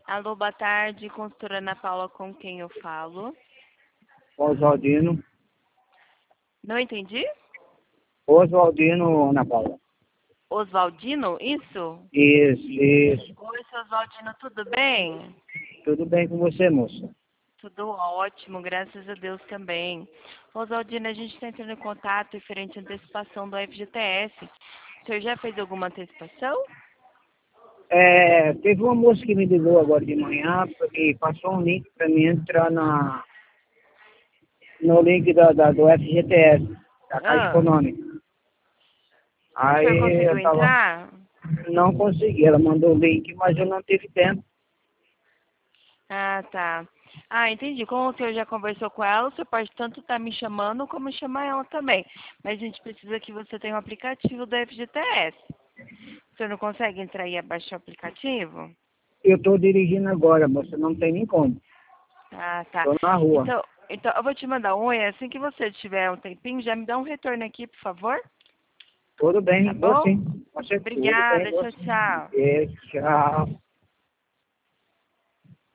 Alô, boa tarde, consultora Ana Paula, com quem eu falo? Oswaldino. Não entendi? Oswaldino, Ana Paula. Oswaldino, isso? Isso. Oi, seu Oswaldino, tudo bem? Tudo bem com você, moça? Tudo ótimo, graças a Deus também. Oswaldino, a gente está entrando em contato referente à antecipação do FGTS. O senhor já fez alguma antecipação? Teve uma moça que me ligou agora de manhã e passou um link para mim entrar no link do FGTS, da Caixa Ah, Econômica. o senhor Aí conseguiu eu entrar? não consegui, ela mandou o link, mas eu não tive tempo. Ah, tá. Ah, entendi. Como o senhor já conversou com ela, o senhor pode tanto estar me chamando como chamar ela também. Mas a gente precisa que você tenha um aplicativo do FGTS. O senhor não consegue entrar e abaixar o aplicativo? Eu estou dirigindo agora, moça, não tem nem como. Ah, tá. Estou na rua. Então eu vou te mandar um oi. Assim que você tiver um tempinho, já me dá um retorno aqui, por favor. Tudo Tá bem, vou bom? sim. Tudo bem, Obrigada. vou Tchau, sim. tchau. Tchau.